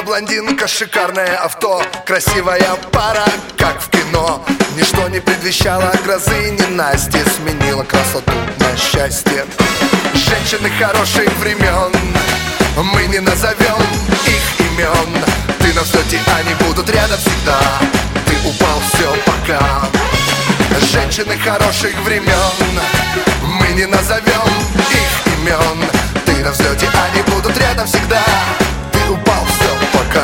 блондинка, шикарное авто, красивая пара, как в кино. Ничто не предвещало грозы, ненастье сменило красоту на счастье. Женщины хороших времен, мы не назовем их имен. Ты на взлете, они будут рядом всегда. Ты упал, все, пока. Женщины хороших времен, мы не назовем их имен. Ты на взлете, они будут рядом всегда. Ты упал, все, пока.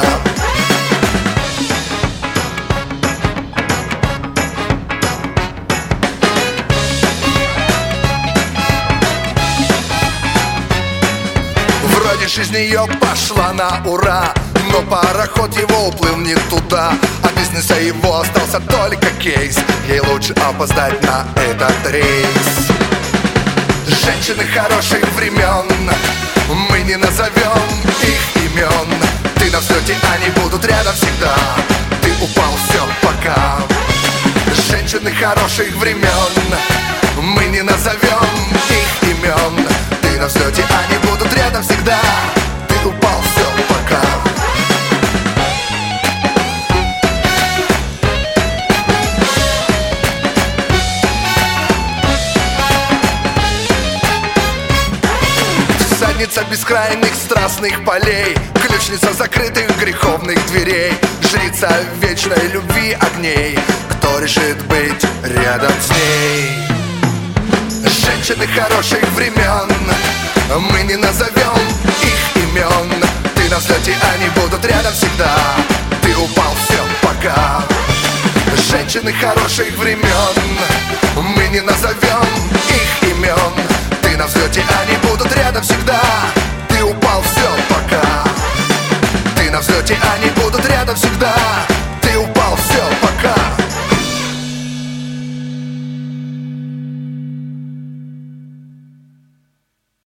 Вроде жизнь ее пошла на ура, но пароход его уплыл не туда, а бизнеса его остался только кейс. Ей лучше опоздать на этот рейс. Женщины хороших времен, мы не назовем их имен. Ты на взлете, они будут рядом всегда. Ты упал, все, пока. Женщины хороших времен, мы не назовем их имен. Ты на взлете, они будут рядом всегда. Ты упал, все, пока. Всадница бескрайних страстных полей, ключница закрытых греховных дверей, жрица вечной любви огней. Кто решит быть рядом с ней? Женщины хороших времен, мы не назовем их имен. Ты на взлете, они будут рядом всегда. Ты упал, все, пока. Женщины хороших времен, мы не назовем их имен. Ты на взлете, они будут рядом всегда. Ты упал, все, пока. Ты на взлете, они будут рядом всегда.